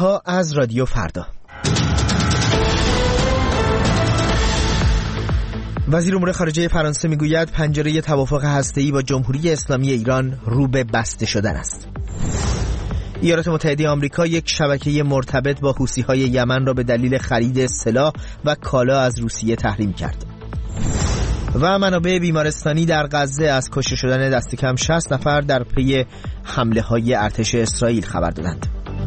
خبرها از رادیو فردا. وزیر امور خارجه فرانسه میگوید پنجره توافق هسته‌ای با جمهوری اسلامی ایران رو به بسته شدن است. ایالات متحده آمریکا یک شبکه مرتبط با حوثی‌های یمن را به دلیل خرید سلاح و کالا از روسیه تحریم کرد. و منابع بیمارستانی در غزه از کشته شدن دست کم 60 نفر در پی حمله‌های ارتش اسرائیل خبر دادند.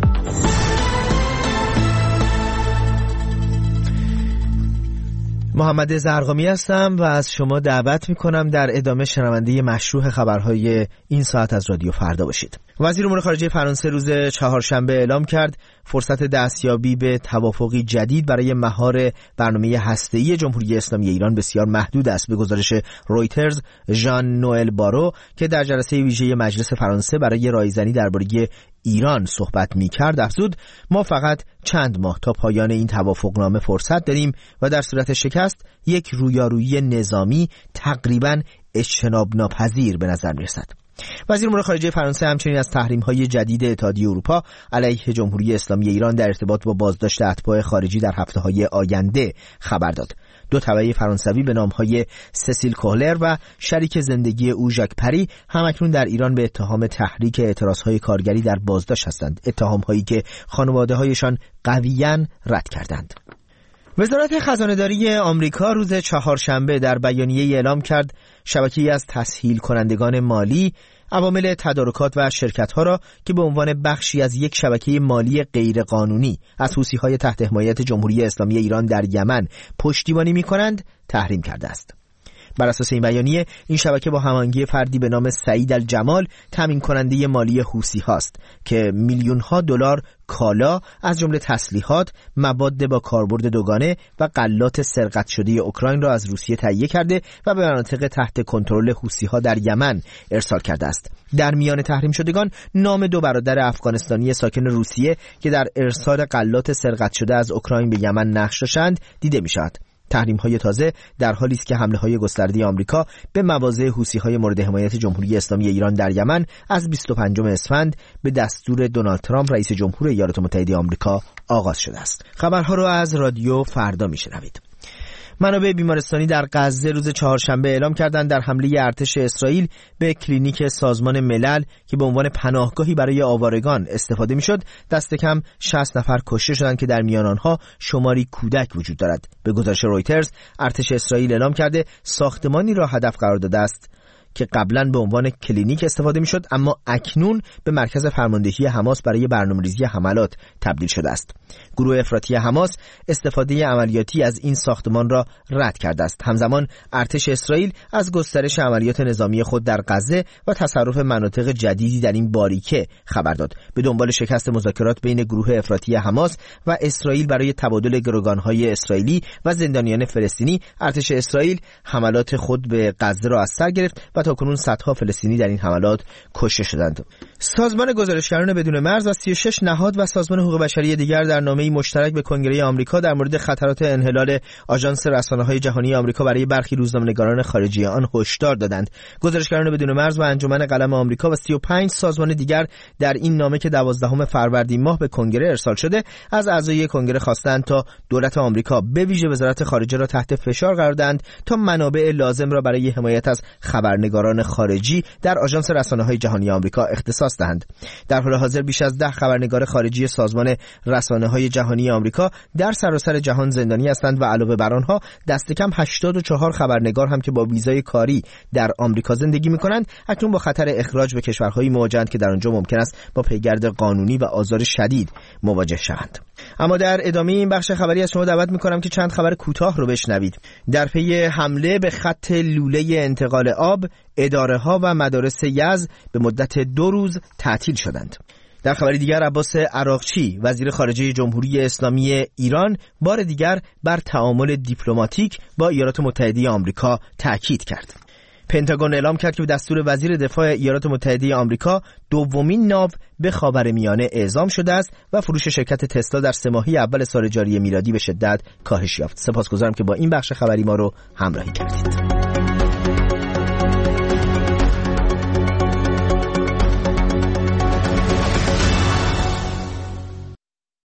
محمد زرقامی هستم و از شما دعوت می‌کنم در ادامه شنونده مشروح خبرهای این ساعت از رادیو فردا باشید. وزیر امور خارجه فرانسه روز چهارشنبه اعلام کرد فرصت دستیابی به توافقی جدید برای مهار برنامه هسته‌ای جمهوری اسلامی ایران بسیار محدود است. به گزارش رویترز، ژان نوئل بارو که در جلسه ویژه مجلس فرانسه برای رایزنی درباره ایران صحبت می‌کرد افزود ما فقط چند ماه تا پایان این توافقنامه فرصت داریم و در صورت شکست یک رویارویی نظامی تقریباً اجتناب ناپذیر به نظر می‌رسد. وزیر امور خارجه فرانسه همچنین از تحریم‌های جدید اتحادیه اروپا علیه جمهوری اسلامی ایران در ارتباط با بازداشت اتباع خارجی در هفته‌های آینده خبر داد. دو تبعه فرانسوی به نام‌های سسیل کوهلر و شریک زندگی او ژاک پری همکنون در ایران به اتهام تحریک اعتراضهای کارگری در بازداشت هستند، اتهام‌هایی که خانواده‌هایشان قویاً رد کردند. وزارت خزانه‌داری آمریکا روز چهارشنبه در بیانیه‌ای اعلام کرد شبکه‌ای از تسهیل کنندگان مالی عوامل تدارکات و شرکت‌ها را که به عنوان بخشی از یک شبکه مالی غیرقانونی از حوثی‌های تحت حمایت جمهوری اسلامی ایران در یمن پشتیبانی می‌کنند تحریم کرده است. بر اساس این بیانیه این شبکه با هماهنگی فردی به نام سعید الجمال تامین کننده مالی حوثی هاست که میلیون‌ها دلار کالا از جمله تسلیحات، مواد با کاربرد دوگانه و غلات سرقت شده اوکراین را از روسیه تهیه کرده و به مناطق تحت کنترل حوثی‌ها در یمن ارسال کرده است. در میان تحریم شدگان نام دو برادر افغانستانی ساکن روسیه که در ارسال غلات سرقت شده از اوکراین به یمن نقش داشتند دیده می‌شود. تحریم‌های تازه در حالی است که حمله‌های گسترده آمریکا به مواضع حوثی‌های مورد حمایت جمهوری اسلامی ایران در یمن از 25 اسفند به دستور دونالد ترامپ رئیس جمهور ایالات متحده آمریکا آغاز شده است. خبرها را از رادیو فردا میشنوید. منابع بیمارستانی در غزه روز چهارشنبه اعلام کردند در حمله ارتش اسرائیل به کلینیک سازمان ملل که به عنوان پناهگاهی برای آوارگان استفاده میشد دست کم 60 نفر کشته شدند که در میان آنها شماری کودک وجود دارد. به گزارش رویترز ارتش اسرائیل اعلام کرده ساختمانی را هدف قرار داده است که قبلا به عنوان کلینیک استفاده میشد اما اکنون به مرکز فرماندهی حماس برای برنامه‌ریزی حملات تبدیل شده است. گروه افراطی حماس استفاده عملیاتی از این ساختمان را رد کرده است. همزمان ارتش اسرائیل از گسترش عملیات نظامی خود در غزه و تصرف مناطق جدیدی در این باریکه خبر داد. به دنبال شکست مذاکرات بین گروه افراطی حماس و اسرائیل برای تبادل گروگان‌های اسرائیلی و زندانیان فلسطینی، ارتش اسرائیل حملات خود به غزه را از سر گرفت و تاکنون صدها فلسطینی در این حملات کشته شدند. سازمان گزارشگران بدون مرز و 36 نهاد و سازمان حقوق بشری دیگر در نامه‌ای مشترک به کنگره آمریکا در مورد خطرات انحلال آژانس رسانه‌های جهانی آمریکا برای برخی روزنامه‌نگاران خارجی آن هشدار دادند. گزارشگران بدون مرز و انجمن قلم آمریکا و 35 سازمان دیگر در این نامه که 12 فروردین ماه به کنگره ارسال شده از اعضای کنگره خواستند تا دولت آمریکا به ویژه وزارت خارجه را تحت فشار قرار دهند تا منابع لازم را برای حمایت از خبرنگاران خارجی در آژانس رسانه‌های جهانی آمریکا اختصاص دهند. در حال حاضر بیش از 10 خبرنگار خارجی سازمان رسانه‌های جهانی آمریکا در سراسر جهان زندانی هستند و علاوه بر آنها دست کم 84 خبرنگار هم که با ویزای کاری در آمریکا زندگی می‌کنند اکنون با خطر اخراج به کشورهای مواجهند که در آنجا ممکن است با پیگرد قانونی و آزار شدید مواجه شوند. اما در ادامه این بخش خبری از شما دعوت می‌کنم که چند خبر کوتاه رو بشنوید. در پی حمله به خط لوله انتقال آب، اداره‌ها و مدارس یزد به مدت 2 روز تعطیل شدند. در خبری دیگر عباس عراقچی وزیر خارجه جمهوری اسلامی ایران بار دیگر بر تعامل دیپلماتیک با ایالات متحده آمریکا تاکید کرد. پنتاگون اعلام کرد که به دستور وزیر دفاع ایالات متحده آمریکا دومین ناو به خاورمیانه اعزام شده است و فروش شرکت تسلا در 3 ماهه اول سال جاری میلادی به شدت کاهش یافت. سپاسگزارم که با این بخش خبری ما رو همراهی کردید.